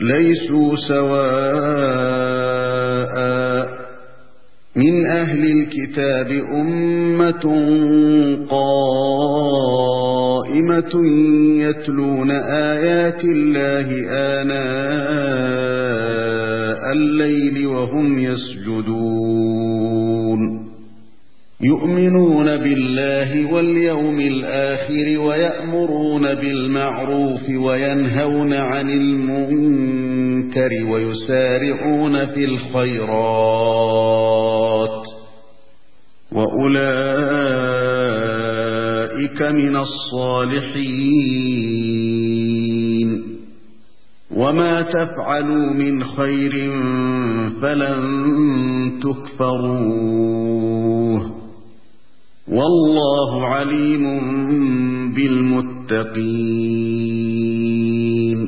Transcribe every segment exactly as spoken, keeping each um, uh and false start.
ليسوا سواء من أهل الكتاب أمة قائمة يتلون آيات الله آناء الليل وهم يسجدون يؤمنون بالله واليوم الآخر ويأمرون بالمعروف وينهون عن المنكر ويسارعون في الخيرات وأولئك من الصالحين وما تفعلوا من خير فلن تكفروه والله عليم بالمتقين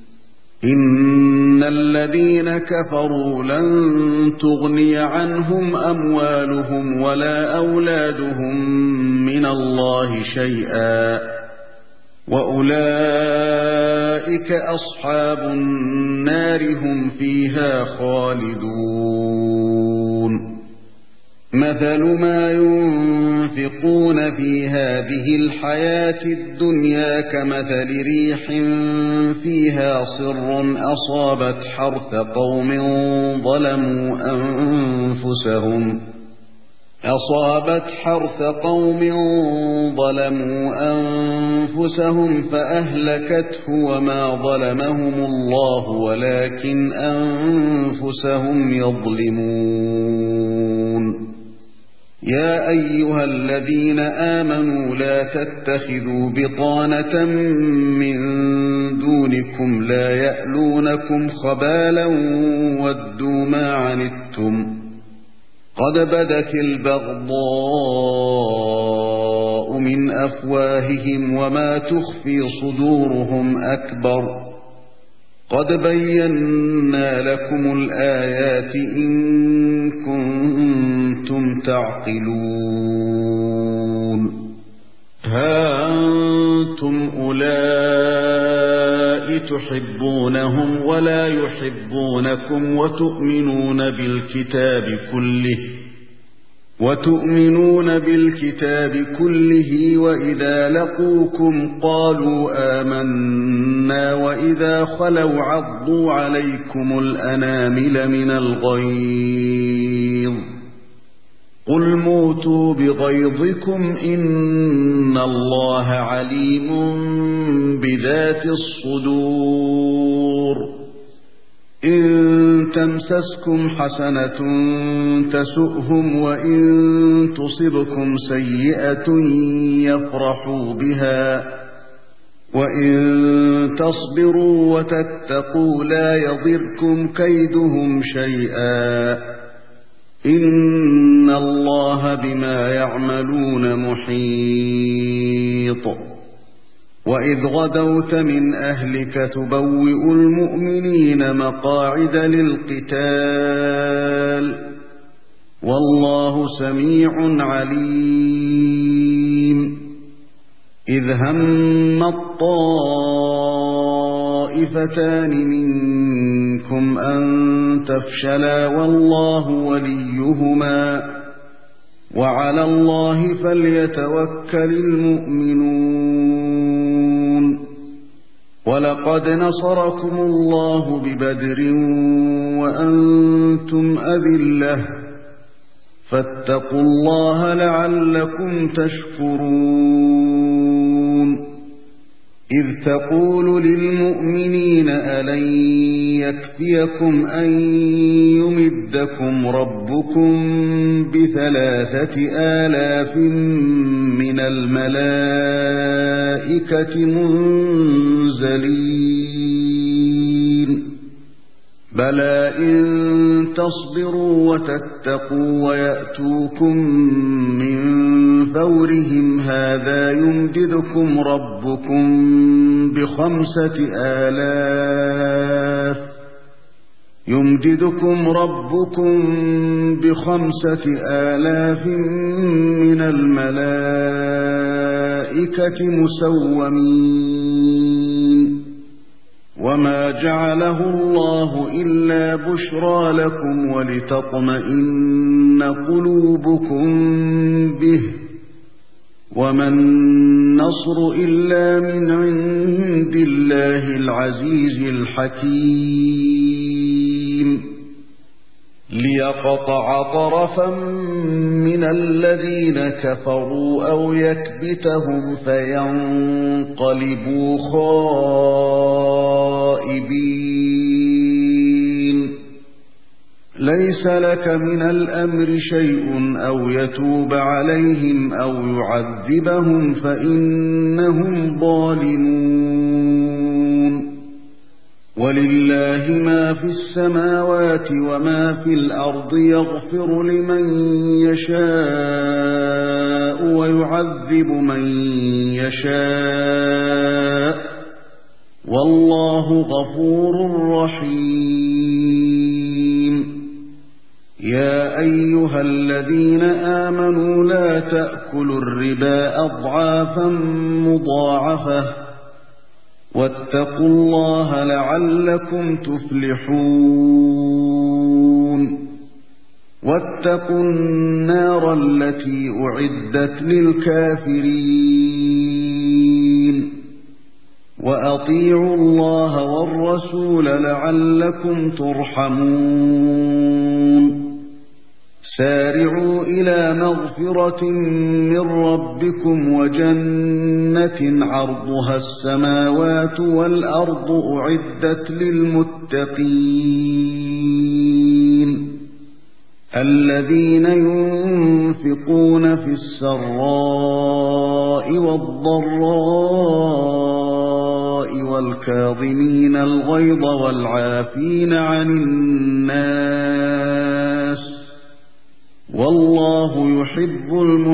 إن الذين كفروا لن تغني عنهم أموالهم ولا أولادهم من الله شيئا وأولئك أصحاب النار هم فيها خالدون مثل ما ينفقون في هذه الحياة الدنيا كمثل ريح فيها صر أصابت حرث قوم ظلموا أنفسهم أصابت حرث قوم ظلموا أنفسهم فأهلكته وما ظلمهم الله ولكن أنفسهم يظلمون يا أيها الذين آمنوا لا تتخذوا بطانة من دونكم لا يألونكم خبالا ودوا ما عنتم قد بدت البغضاء من أفواههم وما تخفي صدورهم أكبر قد بينا لكم الآيات إن كنتم تعقلون ها أنتم أولئك تحبونهم ولا يحبونكم وتؤمنون بالكتاب كله وتؤمنون بالكتاب كله وإذا لقوكم قالوا آمنا وإذا خلوا عضوا عليكم الأنامل من الغيظ قل موتوا بغيظكم إن الله عليم بذات الصدور إن تمسسكم حسنة تسؤهم وإن تصبكم سيئة يفرحوا بها وإن تصبروا وتتقوا لا يضركم كيدهم شيئا إن الله بما يعملون محيط وإذ غدوت من أهلك تبوئ المؤمنين مقاعد للقتال والله سميع عليم إذ هم الطائفتان منكم أن تفشلا والله وليهما وعلى الله فليتوكل المؤمنون ولقد نصركم الله ببدر وأنتم أذلة فاتقوا الله لعلكم تشكرون إذ تقول للمؤمنين ألن يكفيكم أن يمدكم ربكم بثلاثة آلاف من الملائكة منزلين بلى إن تصبروا وتتقوا ويأتوكم من فورهم هذا يمددكم ربكم بخمسة آلاف يمددكم ربكم بخمسة آلاف من الملائكة مسومين وما جعله الله إلا بشرى لكم ولتطمئن قلوبكم به وما النصر إلا من عند الله العزيز الحكيم ليقطع طرفا من الذين كفروا أو يكبتهم فينقلبوا خائبين ليس لك من الأمر شيء أو يتوب عليهم أو يعذبهم فإنهم ظالمون ولله ما في السماوات وما في الأرض يغفر لمن يشاء ويعذب من يشاء والله غفور رحيم يا أيها الذين آمنوا لا تأكلوا الربا أضعافا مضاعفة واتقوا الله لعلكم تفلحون واتقوا النار التي أعدت للكافرين وأطيعوا الله والرسول لعلكم ترحمون سارعوا إلى مغفرة من ربكم وجنة عرضها السماوات والأرض أعدت للمتقين الذين ينفقون في السراء والضراء والكاظمين الغيظ والعافين عن الناس والله يحب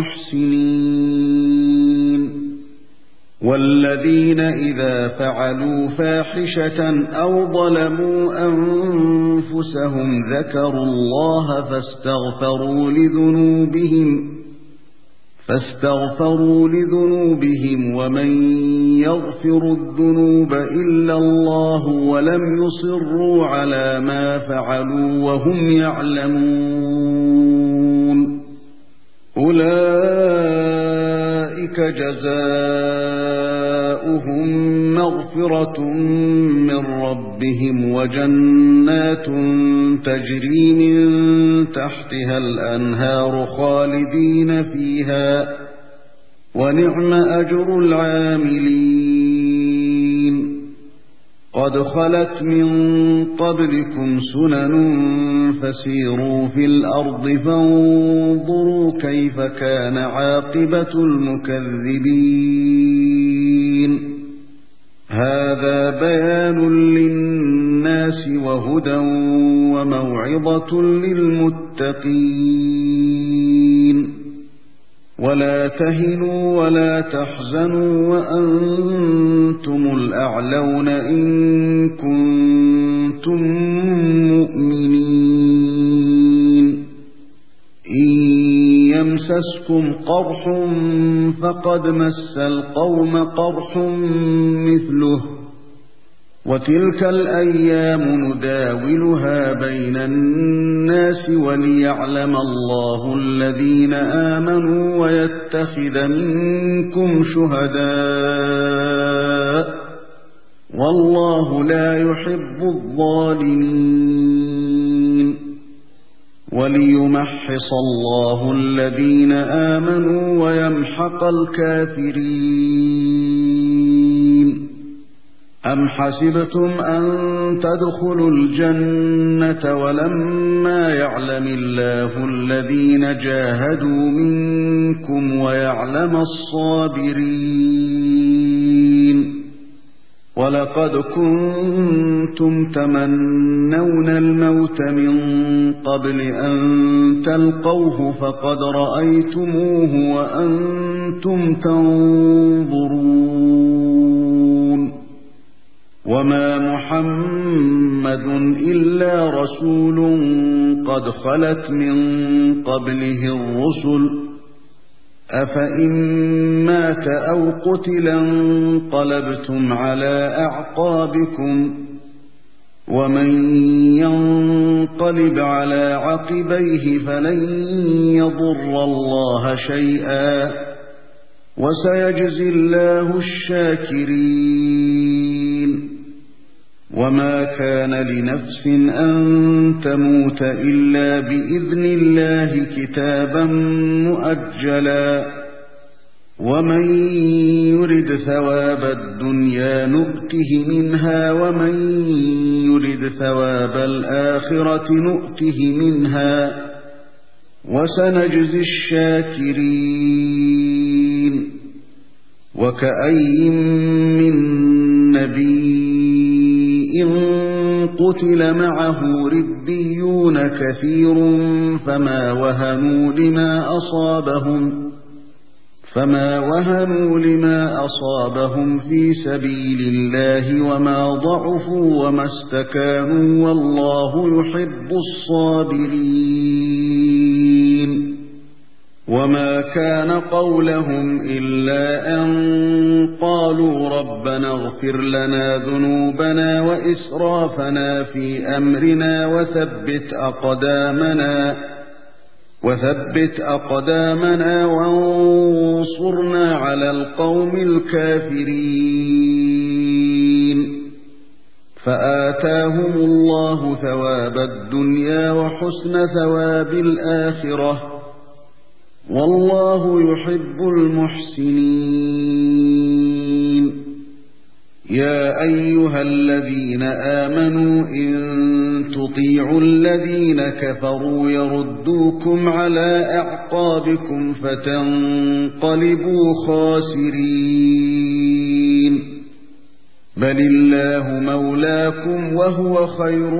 المحسنين والذين إذا فعلوا فاحشة أو ظلموا أنفسهم ذكروا الله فاستغفروا لذنوبهم فاستغفروا لذنوبهم ومن يغفر الذنوب إلا الله ولم يصروا على ما فعلوا وهم يعلمون أولئك جزاؤهم مغفرة من ربهم وجنات تجري من تحتها الأنهار خالدين فيها ونعم أجر العاملين قد خلت من قبلكم سنن فسيروا في الأرض فانظروا كيف كان عاقبة المكذبين هذا بيان للناس وهدى وموعظة للمتقين ولا تهنوا ولا تحزنوا وأنتم الأعلون إن كنتم مؤمنين إن يمسسكم قرح فقد مس القوم قرح مثله وتلك الأيام نداولها بين الناس وليعلم الله الذين آمنوا ويتخذ منكم شهداء والله لا يحب الظالمين وليمحص الله الذين آمنوا ويمحق الكافرين أم حسبتم أن تدخلوا الجنة ولما يعلم الله الذين جاهدوا منكم ويعلم الصابرين ولقد كنتم تمنون الموت من قبل أن تلقوه فقد رأيتموه وأنتم تنظرون وما محمد إلا رسول قد خلت من قبله الرسل أفإن مات أو قتلا انقلبتم على أعقابكم ومن ينقلب على عقبيه فلن يضر الله شيئا وسيجزي الله الشاكرين. وما كان لنفس أن تموت إلا بإذن الله كتابا مؤجلا ومن يرد ثواب الدنيا نؤته منها ومن يرد ثواب الآخرة نؤته منها وسنجزي الشاكرين. وكأي من نبي قتل معه ربيون كثير فما وهنوا لما أصابهم فما وهنوا لما أصابهم في سبيل الله وما ضعفوا وما استكانوا والله يحب الصابرين. وما كان قولهم إلا أن قالوا ربنا اغفر لنا ذنوبنا وإسرافنا في أمرنا وثبت أقدامنا وثبت أقدامنا وانصرنا على القوم الكافرين. فآتاهم الله ثواب الدنيا وحسن ثواب الآخرة والله يحب المحسنين. يا أيها الذين آمنوا إن تطيعوا الذين كفروا يردوكم على أعقابكم فتنقلبوا خاسرين. بل الله مولاكم وهو خير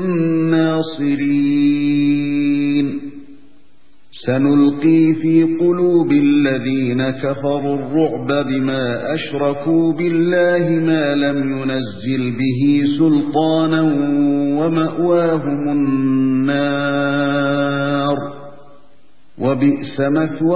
الناصرين. سنلقي في قلوب الذين كفروا الرعب بما أشركوا بالله ما لم ينزل به سلطانا ومأواهم النار وبئس مثوى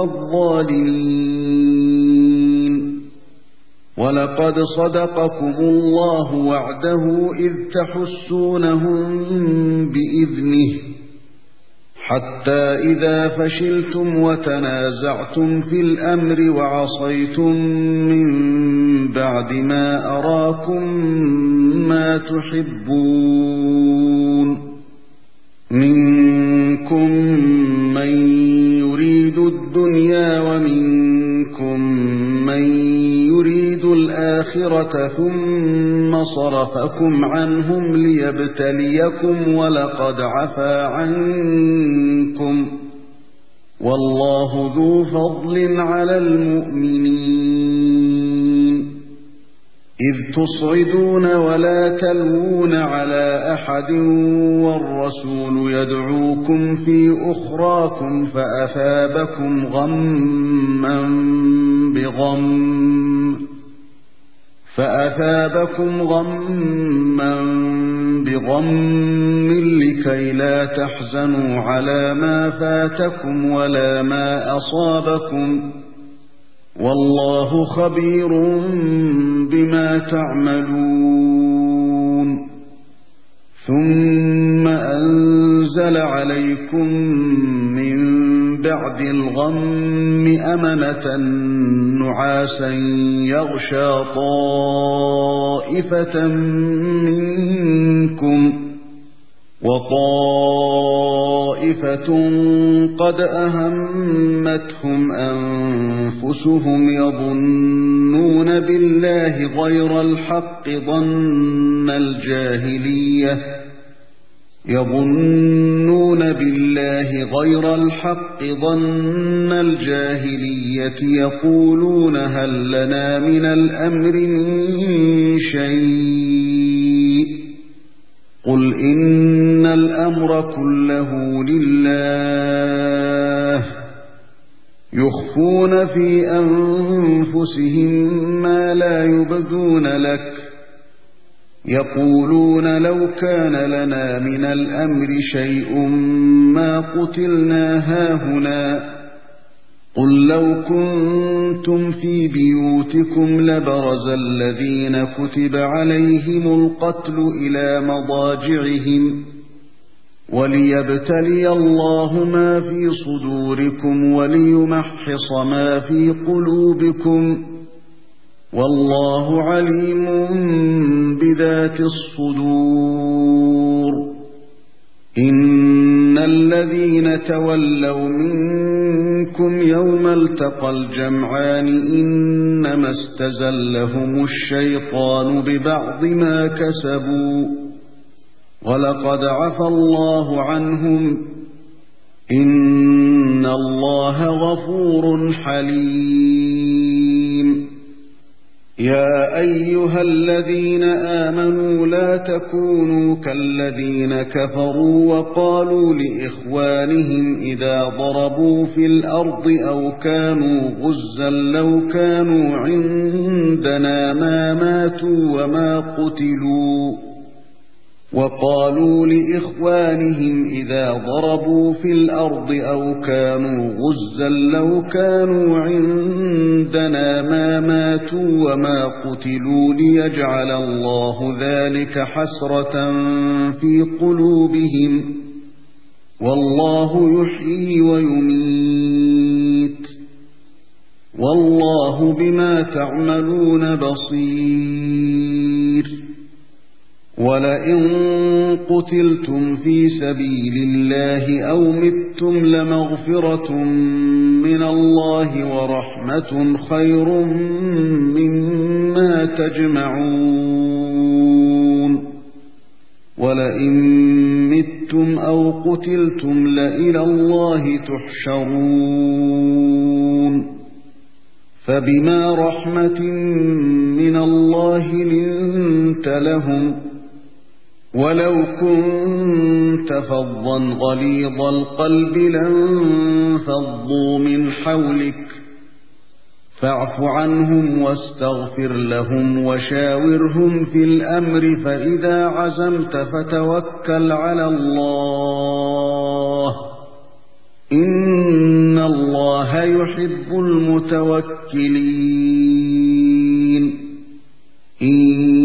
الظالمين. ولقد صدقكم الله وعده إذ تحسونهم بإذنه حتى إذا فشلتم وتنازعتم في الأمر وعصيتم من بعد ما أراكم ما تحبون منكم من يريد الدنيا ومنكم من يريد الآخرة ثم صرفكم عنهم ليبتليكم ولقد عفا عنكم والله ذو فضل على المؤمنين. إذ تصعدون ولا تلوون على أحد والرسول يدعوكم في أخراكم فأثابكم غما بغم فأثابكم غما بغم لكي لا تحزنوا على ما فاتكم ولا ما أصابكم والله خبير بما تعملون. ثم أنزل عليكم من بعد الغم أمنة نعاسا يغشى طائفة منكم وطائفة قد أهمتهم أنفسهم يظنون بالله غير الحق ظن الجاهلية يظنون بالله غير الحق ظن الجاهلية يقولون هل لنا من الأمر من شيء قل إن الأمر كله لله يخفون في أنفسهم ما لا يبدون لك يقولون لو كان لنا من الأمر شيء ما قتلنا هاهنا قل لو كنتم في بيوتكم لبرز الذين كتب عليهم القتل إلى مضاجعهم وليبتلي الله ما في صدوركم وليمحص ما في قلوبكم والله عليم بذات الصدور. إن الذين تولوا منكم يوم التقى الجمعان إنما استزلهم الشيطان ببعض ما كسبوا ولقد عفى الله عنهم إن الله غفور حليم. يا أيها الذين آمنوا لا تكونوا كالذين كفروا وقالوا لإخوانهم إذا ضربوا في الأرض أو كانوا غزا لو كانوا عندنا ما ماتوا وما قتلوا وقالوا لإخوانهم إذا ضربوا في الأرض أو كانوا غزا لو كانوا عندنا ما ماتوا وما قتلوا ليجعل الله ذلك حسرة في قلوبهم والله يحيي ويميت والله بما تعملون بصير. ولئن قتلتم في سبيل الله أو متم لمغفرة من الله ورحمة خير مما تجمعون. ولئن متم أو قتلتم لإلى الله تحشرون. فبما رحمة من الله لنت لهم ولو كنت فظا غليظ القلب لانفضوا من حولك فاعف عنهم واستغفر لهم وشاورهم في الأمر فإذا عزمت فتوكل على الله إن الله يحب المتوكلين. إن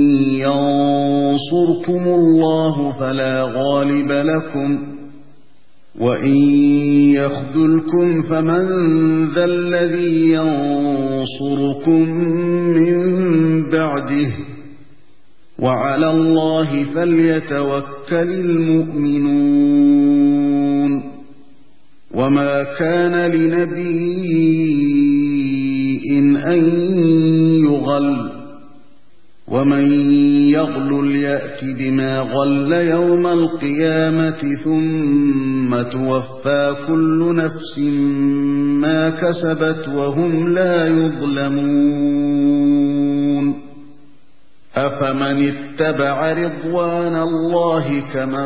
ينصركم الله فلا غالب لكم وإن يخذلكم فمن ذا الذي ينصركم من بعده وعلى الله فليتوكل المؤمنون. وما كان لنبي أن يغل ومن يغلل يأت بما غل يوم القيامة ثم توفى كل نفس ما كسبت وهم لا يظلمون. أفمن اتبع رضوان الله كمن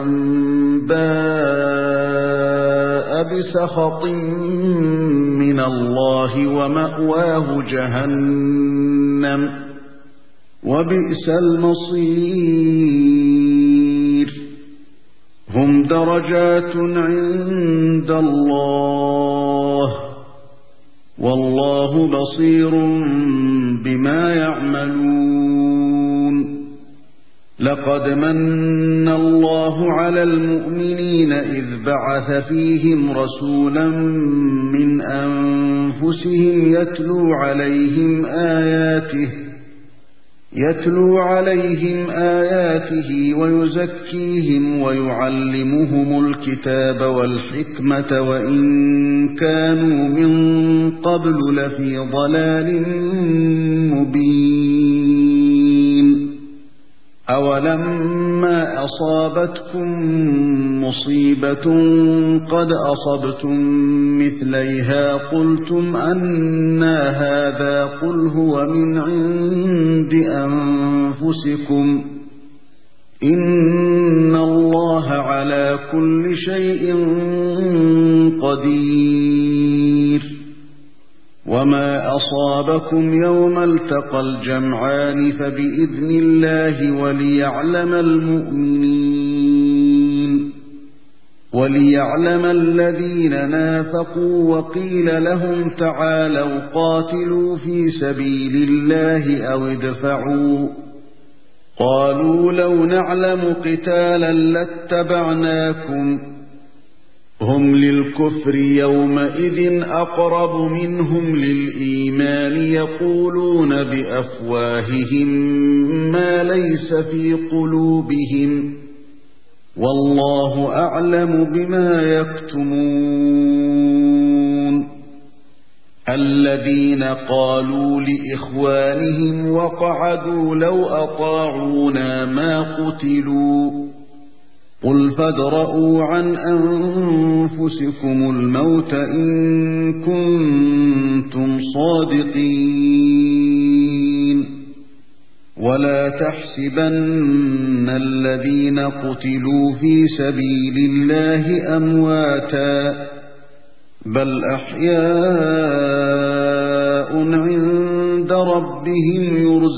باء بسخط من الله ومأواه جهنم وبئس المصير. هم درجات عند الله والله بصير بما يعملون. لقد من الله على المؤمنين إذ بعث فيهم رسولا من أنفسهم يتلو عليهم آياته يتلو عليهم آياته ويزكيهم ويعلمهم الكتاب والحكمة وإن كانوا من قبل لفي ضلال مبين. أولما أصابتكم مصيبة قد أصبتم مثليها قلتم أنى هذا قل هو من عند أنفسكم إن الله على كل شيء قدير. وما أصابكم يوم التقى الجمعان فبإذن الله وليعلم المؤمنين وليعلم الذين نافقوا وقيل لهم تعالوا قاتلوا في سبيل الله أو ادفعوا قالوا لو نعلم قتالا لاتبعناكم هم للكفر يومئذ أقرب منهم للإيمان يقولون بأفواههم ما ليس في قلوبهم والله أعلم بما يكتمون الذين قالوا لإخوانهم وقعدوا لو أطاعونا ما قتلوا قل فادرءوا عن أنفسكم الموت إن كنتم صادقين ولا تحسبن الذين قتلوا في سبيل الله أمواتا بل أحياء عند ربهم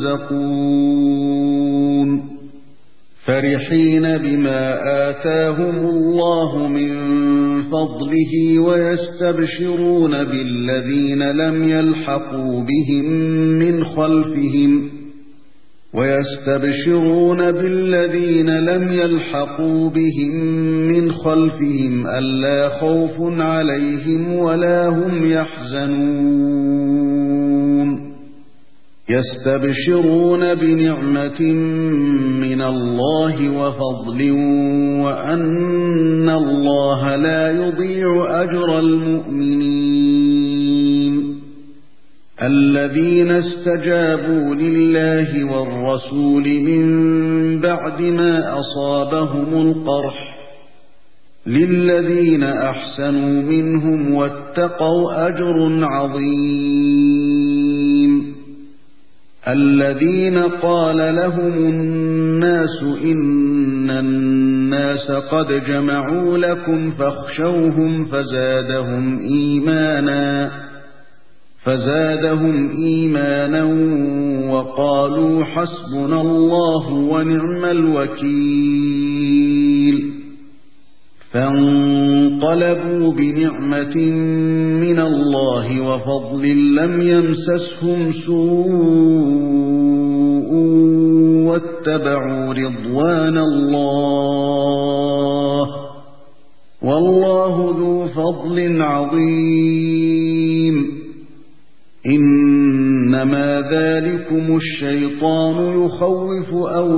يرزقون فرحين بما آتاهم الله من فضله ويستبشرون بالذين لم يلحقوا بهم من خلفهم ويستبشرون بالذين لم يلحقوا بهم من خلفهم ألا خوف عليهم ولا هم يحزنون يستبشرون بنعمة من الله وفضل وأن الله لا يضيع أجر المؤمنين الذين استجابوا لله والرسول من بعد ما أصابهم القرح للذين أحسنوا منهم واتقوا أجر عظيم الذين قال لهم الناس إن الناس قد جمعوا لكم فاخشوهم فزادهم إيمانا فزادهم إيمانا وقالوا حسبنا الله ونعم الوكيل فانقلبوا بنعمة من الله وفضل لم يمسسهم سوء واتبعوا رضوان الله والله ذو فضل عظيم إنما ذلكم الشيطان يخوف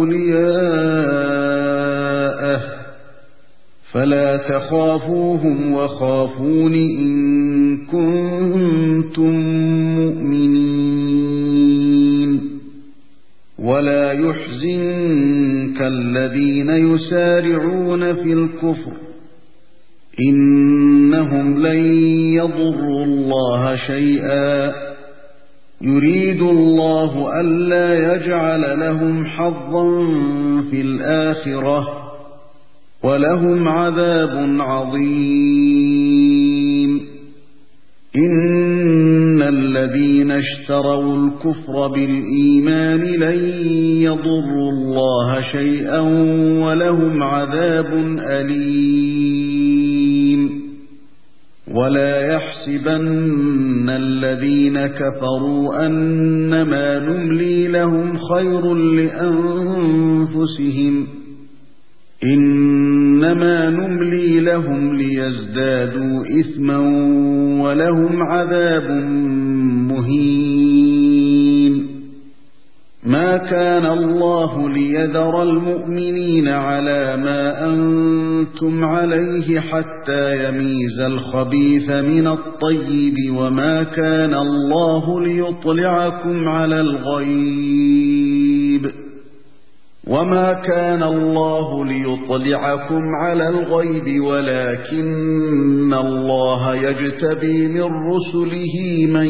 أولياءه فلا تخافوهم وخافون إن كنتم مؤمنين ولا يحزنك الذين يسارعون في الكفر إنهم لن يضروا الله شيئا يريد الله ألا يجعل لهم حظا في الآخرة ولهم عذاب عظيم إن الذين اشتروا الكفر بالإيمان لن يضروا الله شيئا ولهم عذاب أليم ولا يحسبن الذين كفروا أنما نملي لهم خير لأنفسهم إنما نملي لهم ليزدادوا إثما ولهم عذاب مهين ما كان الله ليذر المؤمنين على ما أنتم عليه حتى يميز الخبيث من الطيب وما كان الله ليطلعكم على الغيب وما كان الله ليطلعكم على الغيب ولكن الله يجتبي من رسله من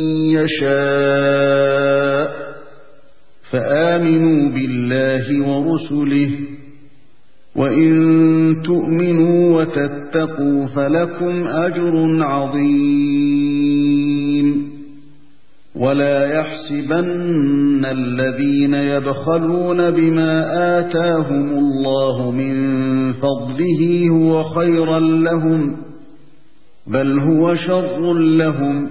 يشاء فآمنوا بالله ورسله وإن تؤمنوا وتتقوا فلكم أجر عظيم ولا يحسبن الذين يبخلون بما آتاهم الله من فضله هو خيرا لهم بل هو شر لهم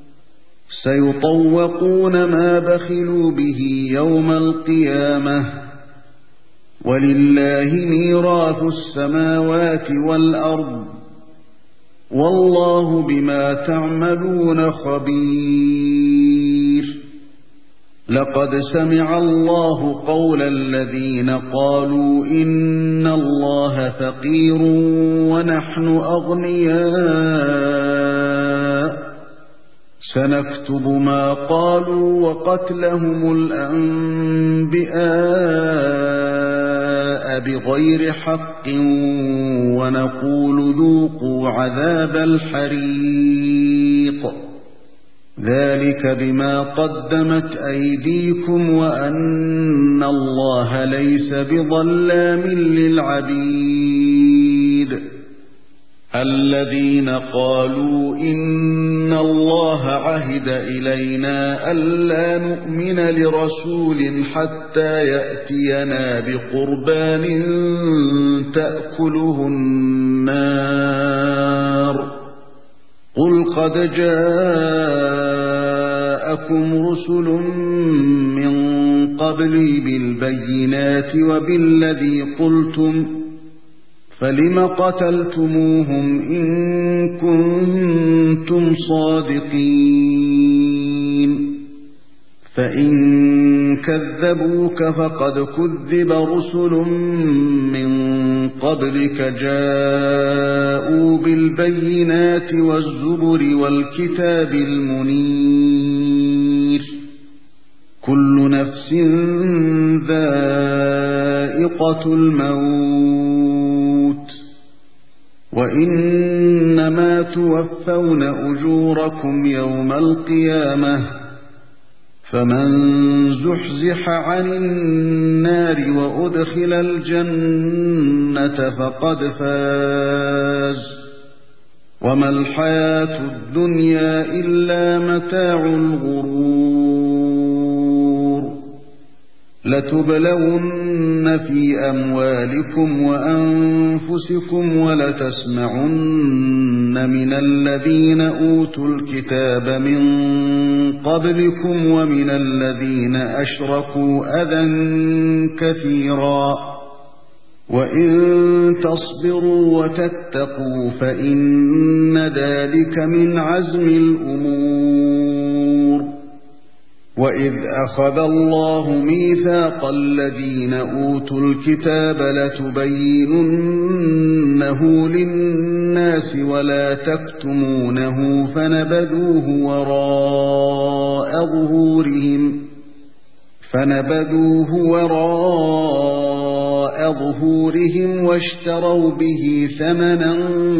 سيطوقون ما بخلوا به يوم القيامة ولله ميراث السماوات والأرض والله بما تعملون خبير. لقد سمع الله قول الذين قالوا إن الله فقير ونحن أغنياء سنكتب ما قالوا وقتلهم الأنبياء بغير حق ونقول ذوقوا عذاب الحريق ذلك بما قدمت أيديكم وأن الله ليس بظلام للعبيد. الذين قالوا إن الله عهد إلينا ألا نؤمن لرسول حتى يأتينا بقربان تأكله النار قل قد جاءكم رسل من قبلي بالبينات وبالذي قلتم فلم قتلتموهم إن كنتم صادقين فإن كذبوك فقد كذب رسل من قبلك جاءوا بالبينات والزبر والكتاب المنير كل نفس ذائقة الموت وإنما توفون أجوركم يوم القيامة فمن زحزح عن النار وأدخل الجنة فقد فاز وما الحياة الدنيا إلا متاع الغرور. لتبلون في أموالكم وأنفسكم ولتسمعن من الذين أوتوا الكتاب من قبلكم ومن الذين أشركوا أذى كثيرا وإن تصبروا وتتقوا فإن ذلك من عزم الأمور. وإذ أخذ الله ميثاق الذين أوتوا الكتاب لتبيننه للناس ولا تكتمونه فنبذوه وراء ظهورهم فنبذوه وراء ظهورهم واشتروا به ثمنا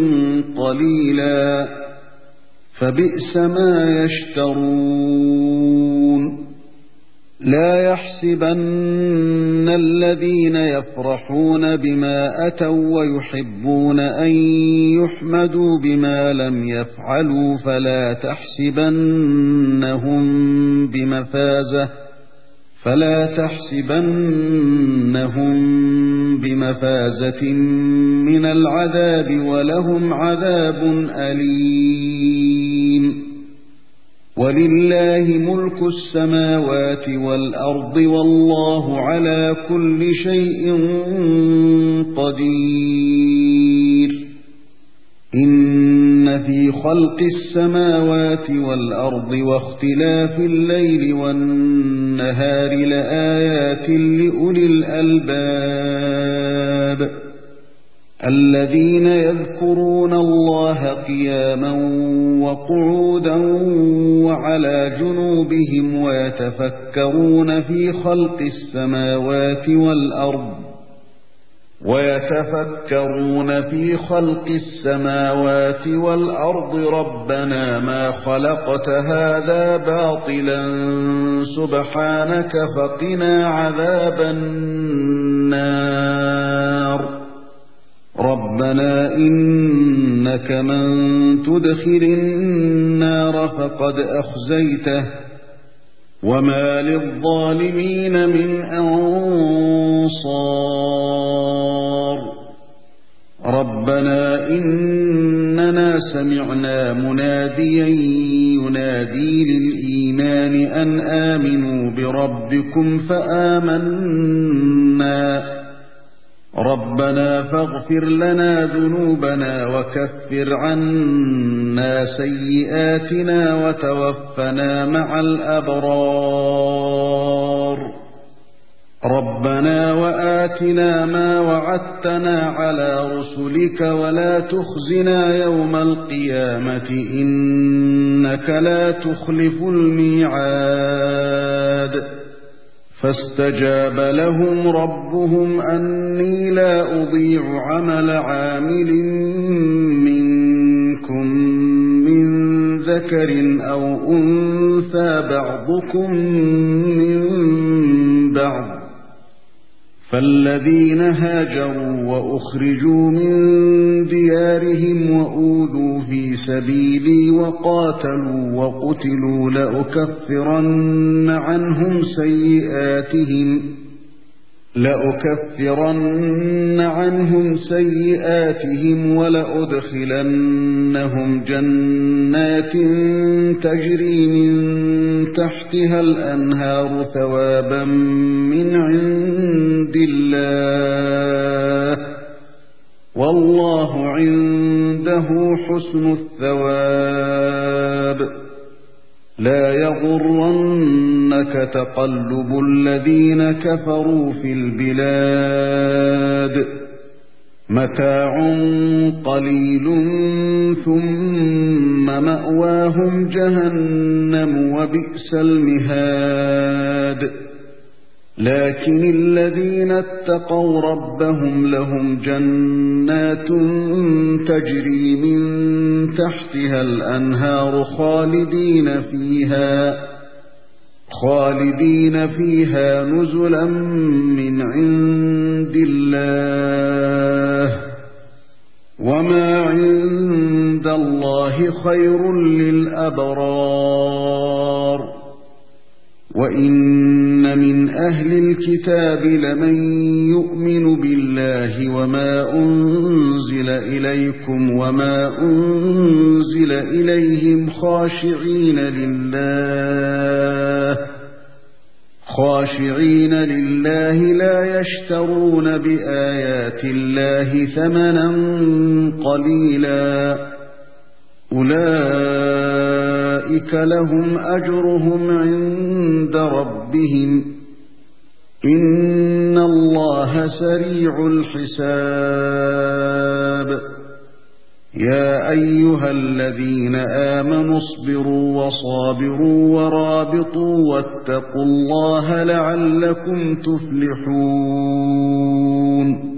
قليلا فبئس ما يشترون. لا يحسبن الذين يفرحون بما أتوا ويحبون أن يحمدوا بما لم يفعلوا فلا تحسبنهم بمفازة فلا تحسبنهم بمفازة من العذاب ولهم عذاب أليم. ولله ملك السماوات والأرض والله على كل شيء قدير. إن في خلق السماوات والأرض واختلاف الليل والنهار لآيات لأولي الألباب الذين يذكرون الله قياما وقعودا وعلى جنوبهم ويتفكرون في خلق السماوات والأرض ويتفكرون في خلق السماوات والأرض ربنا ما خلقت هذا باطلا سبحانك فقنا عذاب النار. ربنا إنك من تدخل النار فقد أخزيته وما للظالمين من أنصار ربنا إننا سمعنا مناديا ينادي للإيمان أن آمنوا بربكم فآمنا ربنا فاغفر لنا ذنوبنا وكفر عنا سيئاتنا وتوفنا مع الأبرار ربنا وآتنا ما وعدتنا على رسلك ولا تخزنا يوم القيامة إنك لا تخلف الميعاد فاستجاب لهم ربهم أني لا أضيع عمل عامل منكم من ذكر أو أنثى بعضكم من بعض فالذين هاجروا وأخرجوا من ديارهم وأوذوا في سبيلي وقاتلوا وقتلوا لأكفرن عنهم سيئاتهم لأكفرن عنهم سيئاتهم ولأدخلنهم جنات تجري من تحتها الأنهار ثوابا من عند الله والله عنده حسن الثواب لا يغرنك تقلب الذين كفروا في البلاد متاع قليل ثم مأواهم جهنم وبئس المهاد لكن الذين اتقوا ربهم لهم جنات تجري من تحتها الأنهار خالدين فيها خالدين فيها نزلا من عند الله وما عند الله خير للأبرار وإن من أهل الكتاب لمن يؤمن بالله وما أنزل إليكم وما أنزل إليهم خاشعين لله خاشعين لله لا يشترون بآيات الله ثمنا قليلا أولئك لهم أجرهم عند ربهم إن الله سريع الحساب يا أيها الذين آمنوا اصبروا وصابروا ورابطوا واتقوا الله لعلكم تفلحون